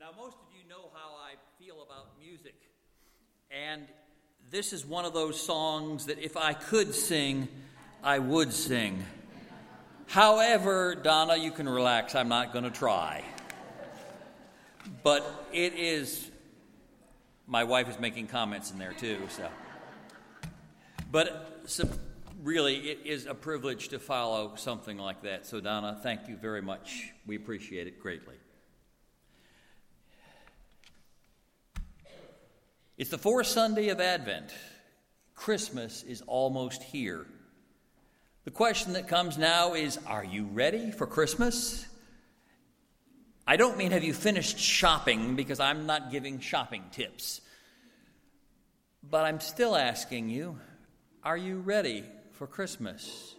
Now, most of you know how I feel about music, and this is one of those songs that if I could sing, I would sing. However, Donna, you can relax. I'm not going to try. But it is, my wife is making comments in there too, so. But really, it is a privilege to follow something like that. So, Donna, thank you very much. We appreciate it greatly. It's the fourth Sunday of Advent. Christmas is almost here. The question that comes now is, are you ready for Christmas? I don't mean have you finished shopping, because I'm not giving shopping tips. But I'm still asking you, are you ready for Christmas?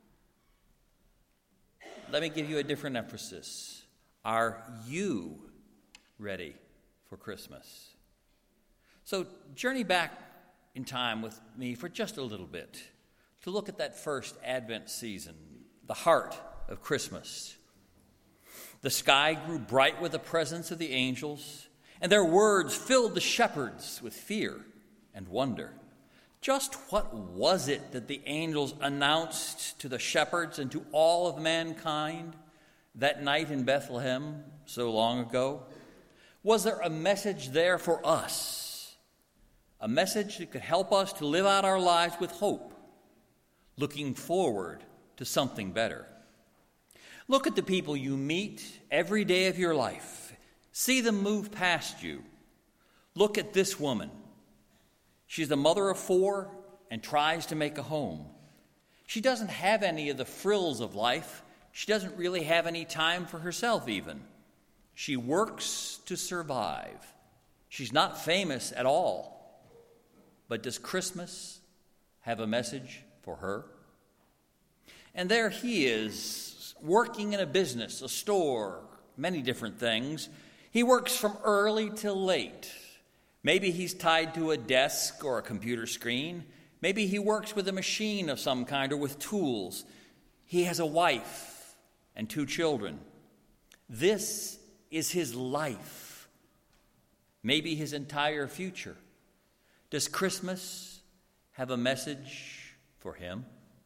Let me give you a different emphasis. Are you ready for Christmas? So journey back in time with me for just a little bit to look at that first Advent season, the heart of Christmas. The sky grew bright with the presence of the angels, and their words filled the shepherds with fear and wonder. Just what was it that the angels announced to the shepherds and to all of mankind that night in Bethlehem so long ago? Was there a message there for us? A message that could help us to live out our lives with hope, looking forward to something better. Look at the people you meet every day of your life. See them move past you. Look at this woman. She's the mother of 4 and tries to make a home. She doesn't have any of the frills of life. She doesn't really have any time for herself even. She works to survive. She's not famous at all. But does Christmas have a message for her? And there he is, working in a business, a store, many different things. He works from early till late. Maybe he's tied to a desk or a computer screen. Maybe he works with a machine of some kind or with tools. He has a wife and 2 children. This is his life, maybe his entire future. Does Christmas have a message for him?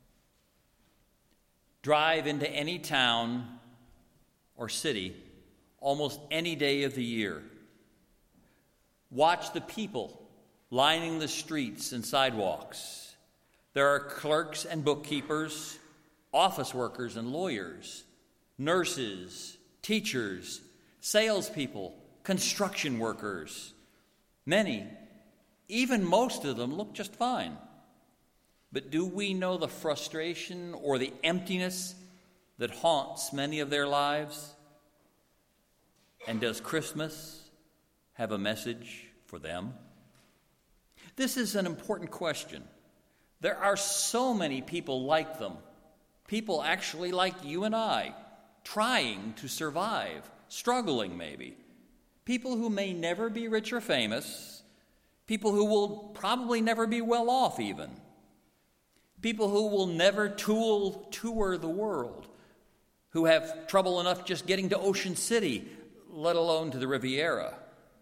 Drive into any town or city almost any day of the year. Watch the people lining the streets and sidewalks. There are clerks and bookkeepers, office workers and lawyers, nurses, teachers, salespeople, construction workers. Many, even most of them, look just fine. But do we know the frustration or the emptiness that haunts many of their lives? And does Christmas have a message for them? This is an important question. There are so many people like them, people actually like you and I, trying to survive, struggling maybe, people who may never be rich or famous, people who will probably never be well off even. People who will never tour the world. Who have trouble enough just getting to Ocean City, let alone to the Riviera.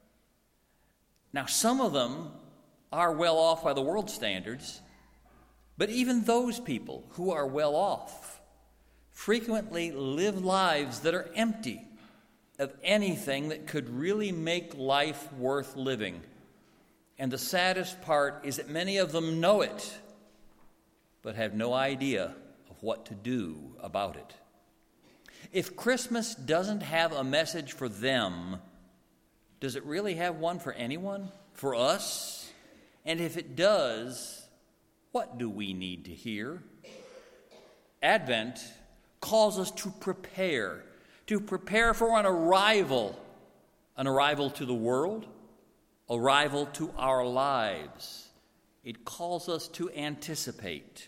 Now, some of them are well off by the world standards, but even those people who are well off frequently live lives that are empty of anything that could really make life worth living. And the saddest part is that many of them know it, but have no idea of what to do about it. If Christmas doesn't have a message for them, does it really have one for anyone? For us? And if it does, what do we need to hear? Advent calls us to prepare for an arrival to the world, arrival to our lives. It calls us to anticipate.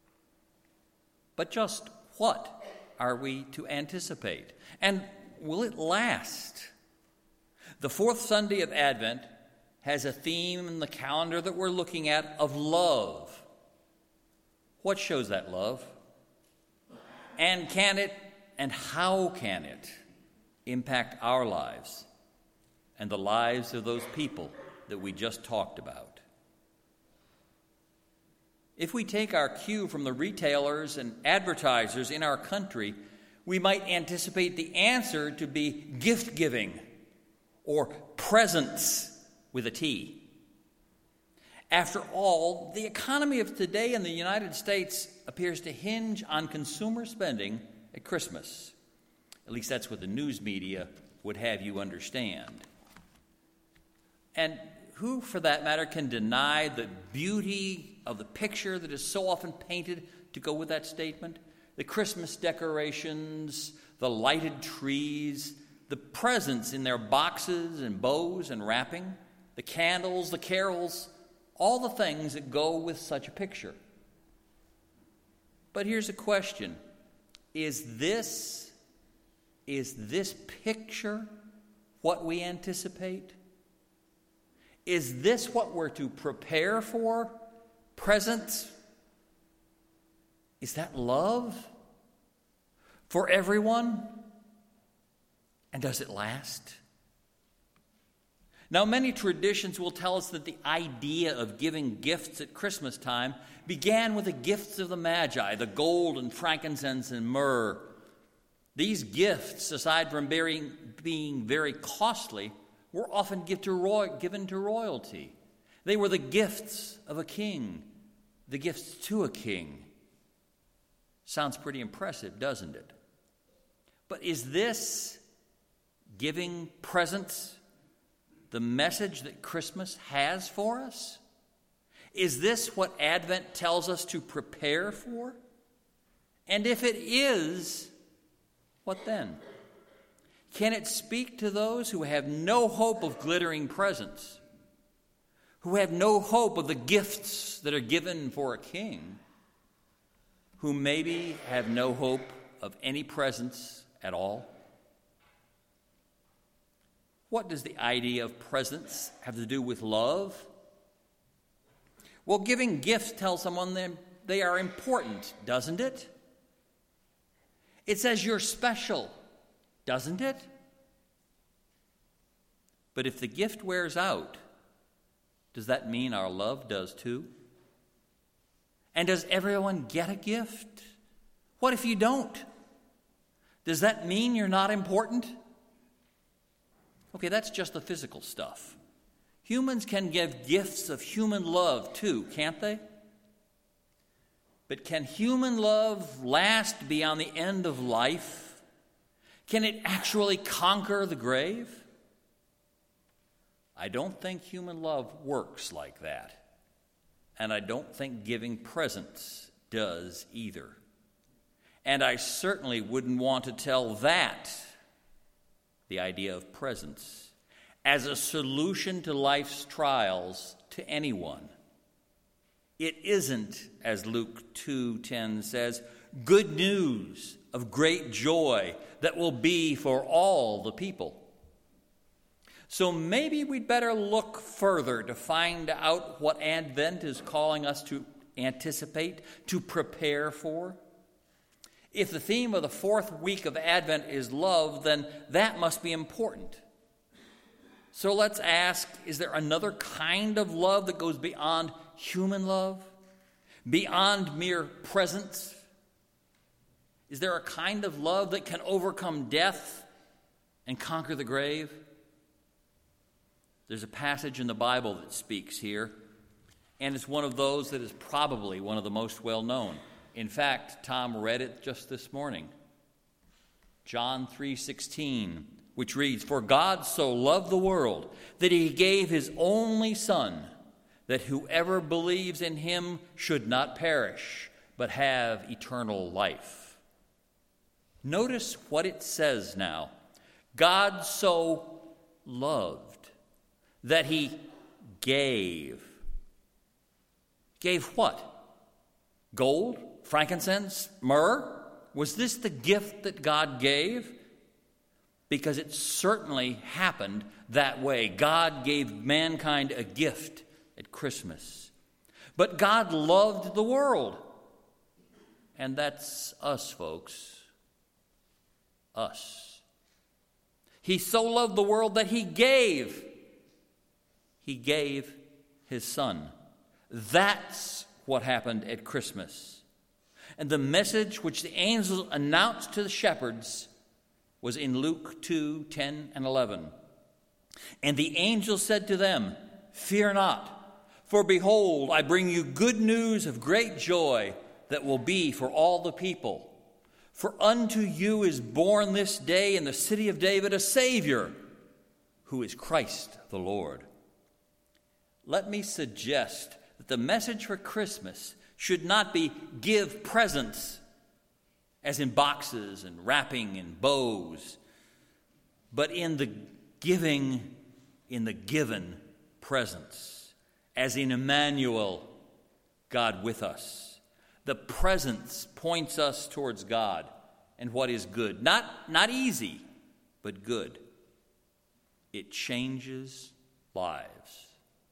But just what are we to anticipate? And will it last? The fourth Sunday of Advent has a theme in the calendar that we're looking at of love. What shows that love? And how can it impact our lives? and the lives of those people that we just talked about. If we take our cue from the retailers and advertisers in our country, we might anticipate the answer to be gift giving or presents with a T. After all, the economy of today in the United States appears to hinge on consumer spending at Christmas. At least that's what the news media would have you understand. And who, for that matter, can deny the beauty of the picture that is so often painted to go with that statement? The Christmas decorations, the lighted trees, the presents in their boxes and bows and wrapping, the candles, the carols, all the things that go with such a picture. But here's a question. Is this picture what we anticipate? Is this what we're to prepare for? Presents? Is that love for everyone? And does it last? Now, many traditions will tell us that the idea of giving gifts at Christmas time began with the gifts of the Magi, the gold and frankincense and myrrh. These gifts, aside from being very costly, were often given to royalty. They were the gifts of a king, the gifts to a king. Sounds pretty impressive, doesn't it? But is this giving presents the message that Christmas has for us? Is this what Advent tells us to prepare for? And if it is, what then? Can it speak to those who have no hope of glittering presents, who have no hope of the gifts that are given for a king, who maybe have no hope of any presents at all? What does the idea of presents have to do with love? Well, giving gifts tells someone that they are important, doesn't it? It says you're special, doesn't it? But if the gift wears out, does that mean our love does too? And does everyone get a gift? What if you don't? Does that mean you're not important? Okay, that's just the physical stuff. Humans can give gifts of human love too, can't they? But can human love last beyond the end of life? Can it actually conquer the grave? I don't think human love works like that. And I don't think giving presents does either. And I certainly wouldn't want to tell that, the idea of presents, as a solution to life's trials to anyone. It isn't, as Luke 2:10 says, good news of great joy that will be for all the people. So maybe we'd better look further to find out what Advent is calling us to anticipate, to prepare for. If the theme of the fourth week of Advent is love, then that must be important. So let's ask, is there another kind of love that goes beyond human love? Beyond mere presence? Is there a kind of love that can overcome death and conquer the grave? There's a passage in the Bible that speaks here, and it's one of those that is probably one of the most well-known. In fact, Tom read it just this morning. John 3:16, which reads, "For God so loved the world that he gave his only Son, that whoever believes in him should not perish, but have eternal life." Notice what it says now. God so loved that he gave. Gave what? Gold? Frankincense? Myrrh? Was this the gift that God gave? Because it certainly happened that way. God gave mankind a gift at Christmas. But God loved the world. And that's us, folks. Us. He so loved the world that he gave his Son. That's what happened at Christmas. And the message which the angels announced to the shepherds was in Luke 2:10 and 11. And the angel said to them, "Fear not, for behold, I bring you good news of great joy that will be for all the people. For unto you is born this day in the city of David a Savior, who is Christ the Lord." Let me suggest that the message for Christmas should not be give presents, as in boxes and wrapping and bows, but in the giving, in the given presents, as in Emmanuel, God with us. The presence points us towards God and what is good. Not easy, but good. It changes lives.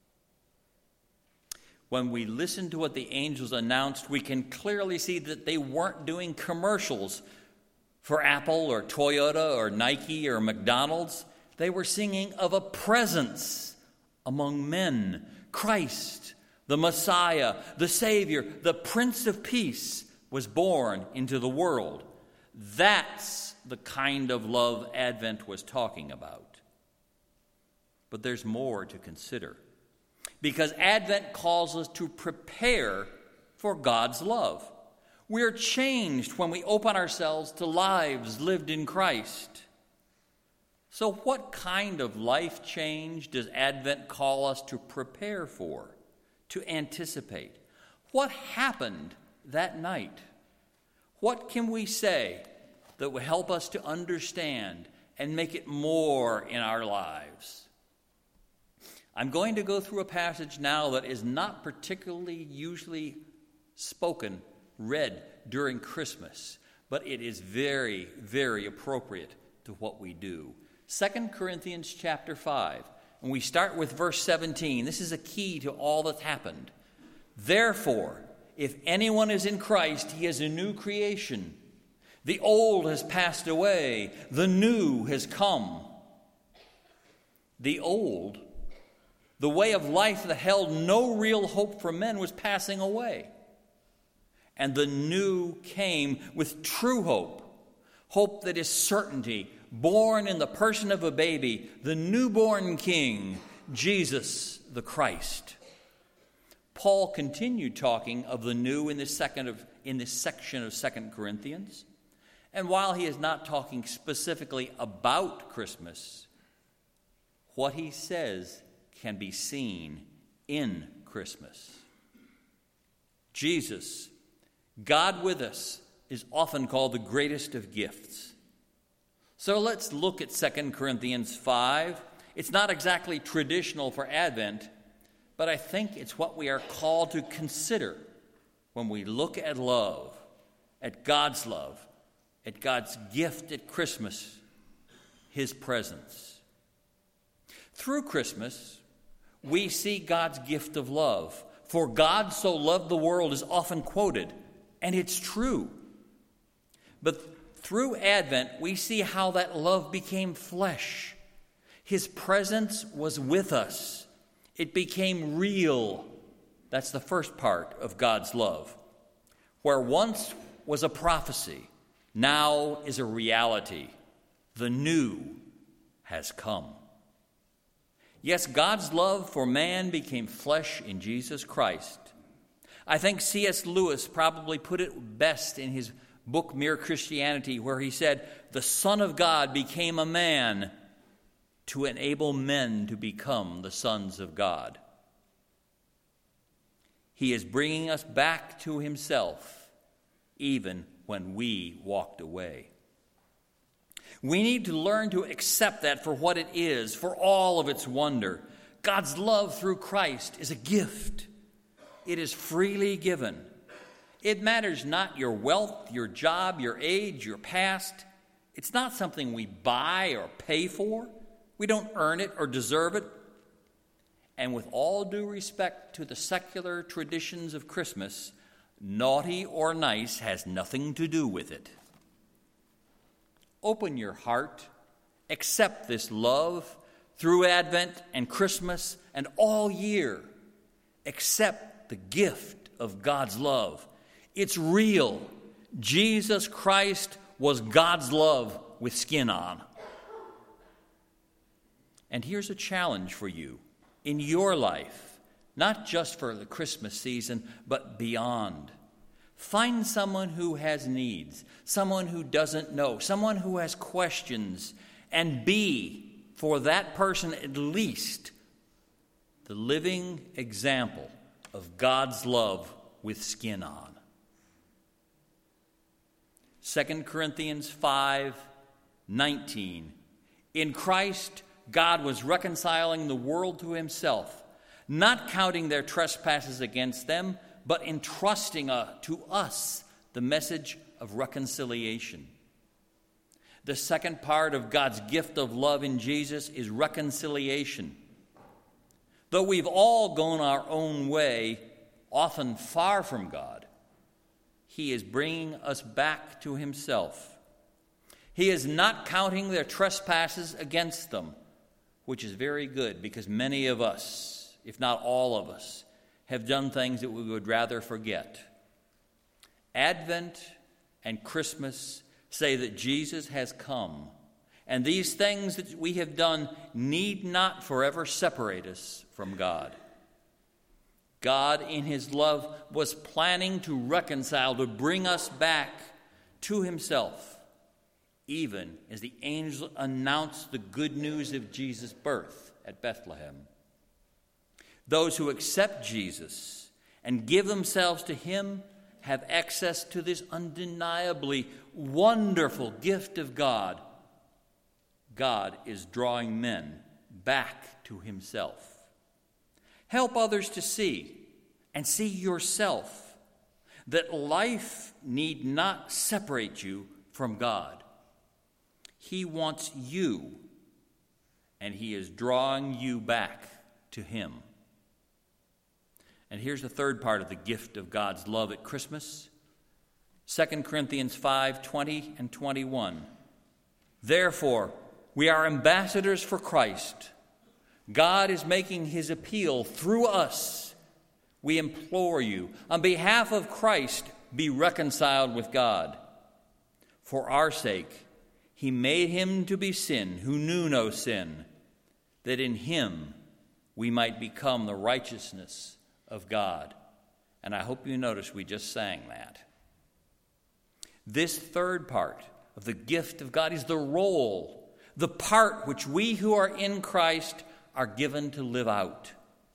When we listen to what the angels announced, we can clearly see that they weren't doing commercials for Apple or Toyota or Nike or McDonald's. They were singing of a presence among men, Christ, the Messiah, the Savior, the Prince of Peace was born into the world. That's the kind of love Advent was talking about. But there's more to consider, because Advent calls us to prepare for God's love. We're changed when we open ourselves to lives lived in Christ. So what kind of life change does Advent call us to prepare for, to anticipate? What happened that night? What can we say that will help us to understand and make it more in our lives? I'm going to go through a passage now that is not particularly usually spoken, read during Christmas, but it is very, very appropriate to what we do. 2 Corinthians chapter 5, and we start with verse 17. This is a key to all that's happened. Therefore, if anyone is in Christ, he is a new creation. The old has passed away, the new has come. The old, the way of life that held no real hope for men, was passing away. And the new came with true hope, hope that is certainty, born in the person of a baby, the newborn King, Jesus the Christ. Paul continued talking of the new in this section of 2 Corinthians. And while he is not talking specifically about Christmas, what he says can be seen in Christmas. Jesus, God with us, is often called the greatest of gifts. So let's look at 2 Corinthians 5. It's not exactly traditional for Advent, but I think it's what we are called to consider when we look at love, at God's love, at God's gift at Christmas, his presence. Through Christmas, we see God's gift of love. For God so loved the world is often quoted, and it's true. But through Advent, we see how that love became flesh. His presence was with us. It became real. That's the first part of God's love. Where once was a prophecy, now is a reality. The new has come. Yes, God's love for man became flesh in Jesus Christ. I think C.S. Lewis probably put it best in his book, Mere Christianity, where he said, "The Son of God became a man to enable men to become the sons of God." He is bringing us back to himself, even when we walked away. We need to learn to accept that for what it is, for all of its wonder. God's love through Christ is a gift. It is freely given. It matters not your wealth, your job, your age, your past. It's not something we buy or pay for. We don't earn it or deserve it. And with all due respect to the secular traditions of Christmas, naughty or nice has nothing to do with it. Open your heart accept this love through Advent and Christmas and all year. Accept the gift of God's love. It's real. Jesus Christ was God's love with skin on. And here's a challenge for you in your life, not just for the Christmas season, but beyond. Find someone who has needs, someone who doesn't know, someone who has questions, and be, for that person at least, the living example of God's love with skin on. 2 Corinthians 5:19. In Christ, God was reconciling the world to himself, not counting their trespasses against them, but entrusting to us the message of reconciliation. The second part of God's gift of love in Jesus is reconciliation. Though we've all gone our own way, often far from God, he is bringing us back to himself. He is not counting their trespasses against them, which is very good because many of us, if not all of us, have done things that we would rather forget. Advent and Christmas say that Jesus has come, and these things that we have done need not forever separate us from God. God, in his love, was planning to reconcile, to bring us back to himself, even as the angel announced the good news of Jesus' birth at Bethlehem. Those who accept Jesus and give themselves to him have access to this undeniably wonderful gift of God. God is drawing men back to himself. Help others to see, and see yourself, that life need not separate you from God. He wants you, and he is drawing you back to him. And here's the third part of the gift of God's love at Christmas. 2 Corinthians 5:20 and 21. Therefore, we are ambassadors for Christ. God is making his appeal through us. We implore you, on behalf of Christ, be reconciled with God. For our sake, he made him to be sin who knew no sin, that in him we might become the righteousness of God. And I hope you notice we just sang that. This third part of the gift of God is the role, the part which we who are in Christ are given to live out.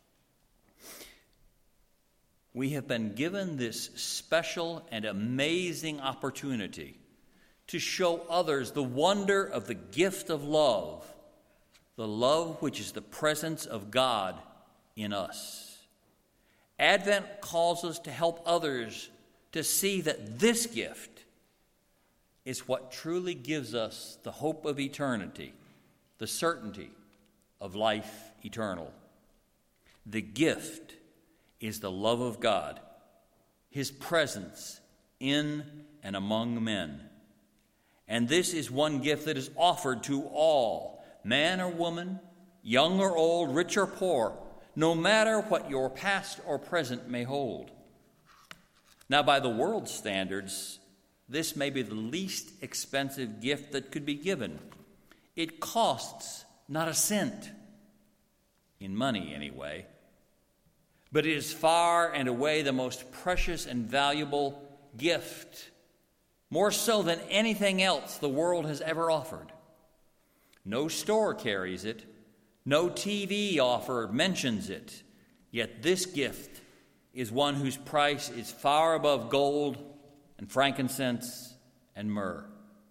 We have been given this special and amazing opportunity to show others the wonder of the gift of love, the love which is the presence of God in us. Advent calls us to help others to see that this gift is what truly gives us the hope of eternity, the certainty of life eternal. The gift is the love of God, his presence in and among men. And this is one gift that is offered to all, man or woman, young or old, rich or poor, no matter what your past or present may hold. Now, by the world's standards, this may be the least expensive gift that could be given. It costs not a cent, in money anyway, but it is far and away the most precious and valuable gift, more so than anything else the world has ever offered. No store carries it, no TV offer mentions it, yet this gift is one whose price is far above gold and frankincense and myrrh.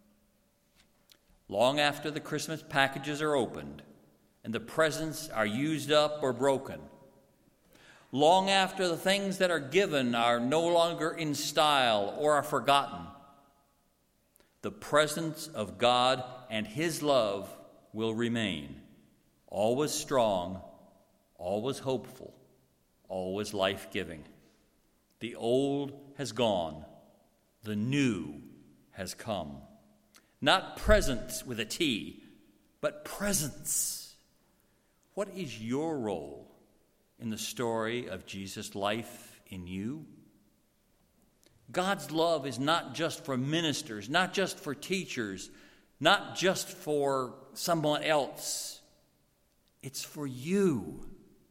Long after the Christmas packages are opened and the presents are used up or broken, long after the things that are given are no longer in style or are forgotten, the presence of God and his love will remain, always strong, always hopeful, always life-giving. The old has gone, the new has come. Not presents with a T, but presence. What is your role in the story of Jesus' life in you? God's love is not just for ministers, not just for teachers, not just for someone else. It's for you.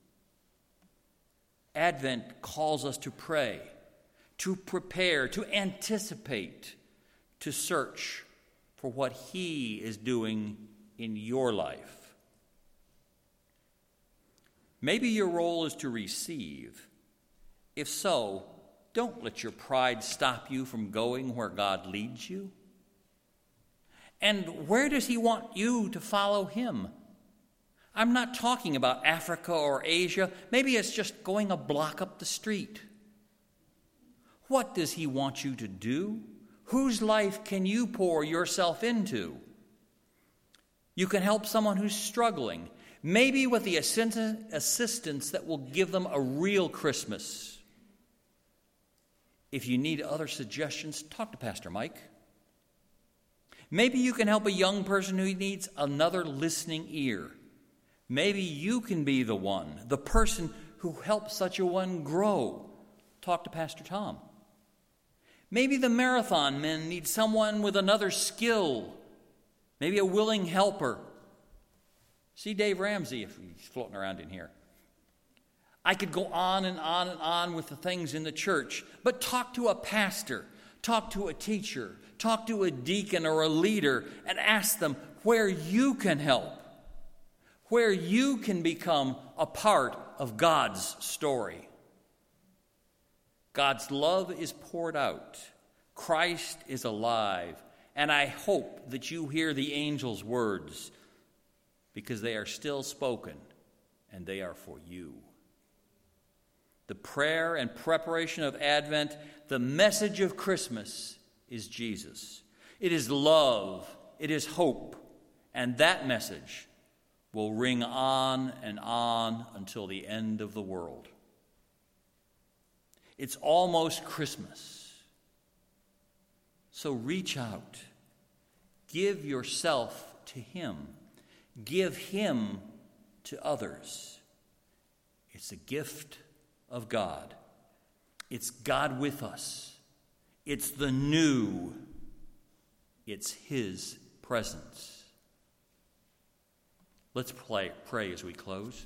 Advent calls us to pray, to prepare, to anticipate, to search for what He is doing in your life. Maybe your role is to receive. If so, don't let your pride stop you from going where God leads you. And where does He want you to follow Him? I'm not talking about Africa or Asia. Maybe it's just going a block up the street. What does He want you to do? Whose life can you pour yourself into? You can help someone who's struggling, maybe with the assistance that will give them a real Christmas. If you need other suggestions, talk to Pastor Mike. Maybe you can help a young person who needs another listening ear. Maybe you can be the person who helps such a one grow. Talk to Pastor Tom. Maybe the marathon men need someone with another skill, maybe a willing helper. See Dave Ramsey if he's floating around in here. I could go on and on and on with the things in the church, but talk to a pastor, talk to a teacher, talk to a deacon or a leader, and ask them where you can help, where you can become a part of God's story. God's love is poured out. Christ is alive. And I hope that you hear the angel's words, because they are still spoken and they are for you. The prayer and preparation of Advent, the message of Christmas is Jesus. It is love. It is hope. And that message will ring on and on until the end of the world. It's almost Christmas. So reach out. Give yourself to Him. Give Him to others. It's a gift of God. It's God with us. It's the new. It's His presence. Let's pray as we close.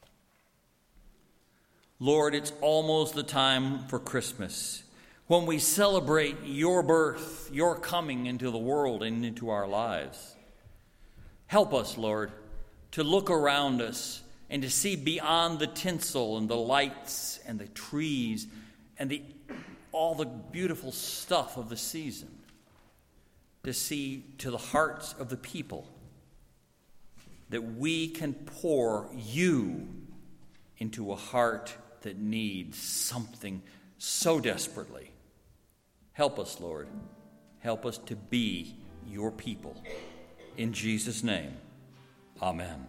Lord, it's almost the time for Christmas, when we celebrate your birth, your coming into the world and into our lives. Help us, Lord, to look around us and to see beyond the tinsel and the lights and the trees and all the beautiful stuff of the season, to see to the hearts of the people, that we can pour you into a heart that needs something so desperately. Help us, Lord. Help us to be your people. In Jesus' name, amen.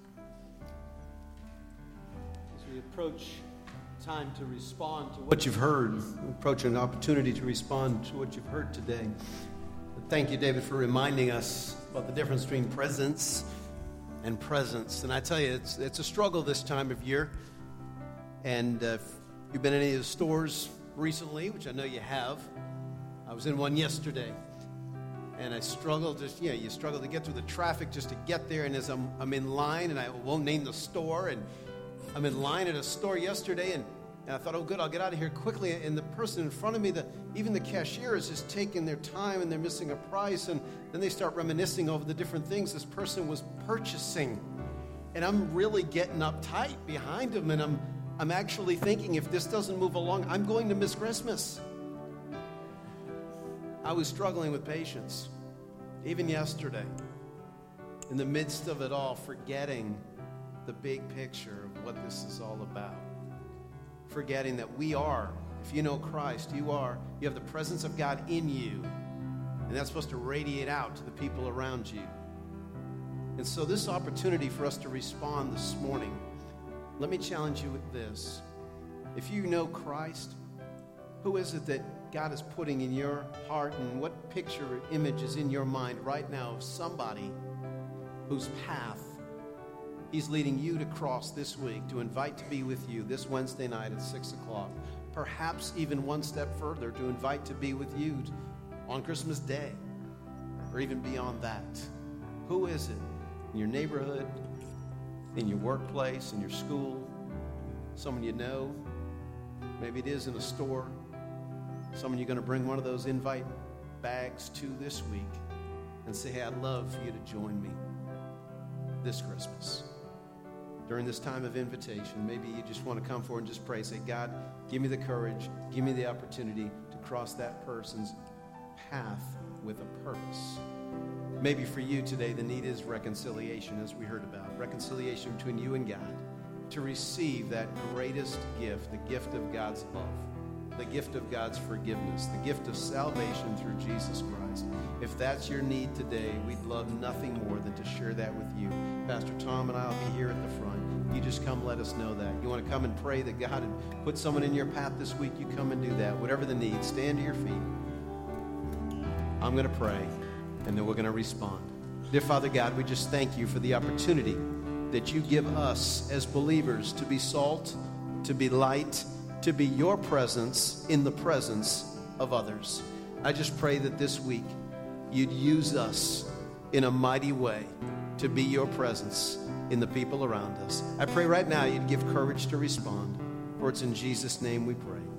As we approach time to respond to what you've heard, we approach an opportunity to respond to what you've heard today. Thank you, David, for reminding us about the difference between presence and presence. And I tell you, it's a struggle this time of year. And if you've been in any of the stores recently, which I know you have, I was in one yesterday. And I struggled you struggle to get through the traffic just to get there. And as I'm in line, and I won't name the store, and I'm in line at a store yesterday, and I thought, oh, good, I'll get out of here quickly. And the person in front of me, even the cashier is just taking their time, and they're missing a price. And then they start reminiscing over the different things this person was purchasing. And I'm really getting uptight behind them, and I'm actually thinking, if this doesn't move along, I'm going to miss Christmas. I was struggling with patience, even yesterday, in the midst of it all, forgetting the big picture of what this is all about. Forgetting that we are, if you know Christ, you have the presence of God in you, and that's supposed to radiate out to the people around you. And so this opportunity for us to respond this morning, let me challenge you with this. If you know Christ, who is it that God is putting in your heart, and what picture or image is in your mind right now of somebody whose path He's leading you to cross this week, to invite to be with you this Wednesday night at 6 o'clock. Perhaps even one step further, to invite to be with you on Christmas Day, or even beyond that. Who is it in your neighborhood, in your workplace, in your school, someone you know? Maybe it is in a store. Someone you're going to bring one of those invite bags to this week and say, hey, I'd love for you to join me this Christmas. During this time of invitation, maybe you just want to come forward and just pray. Say, God, give me the courage, give me the opportunity to cross that person's path with a purpose. Maybe for you today, the need is reconciliation, as we heard about. Reconciliation between you and God, to receive that greatest gift, the gift of God's love, the gift of God's forgiveness, the gift of salvation through Jesus Christ. If that's your need today, we'd love nothing more than to share that with you. Pastor Tom and I will be here at the front. You just come let us know that. You want to come and pray that God had put someone in your path this week, you come and do that. Whatever the need, stand to your feet. I'm going to pray, and then we're going to respond. Dear Father God, we just thank you for the opportunity that you give us as believers to be salt, to be light, to be your presence in the presence of others. I just pray that this week you'd use us in a mighty way to be your presence in the people around us. I pray right now you'd give courage to respond, for it's in Jesus' name we pray.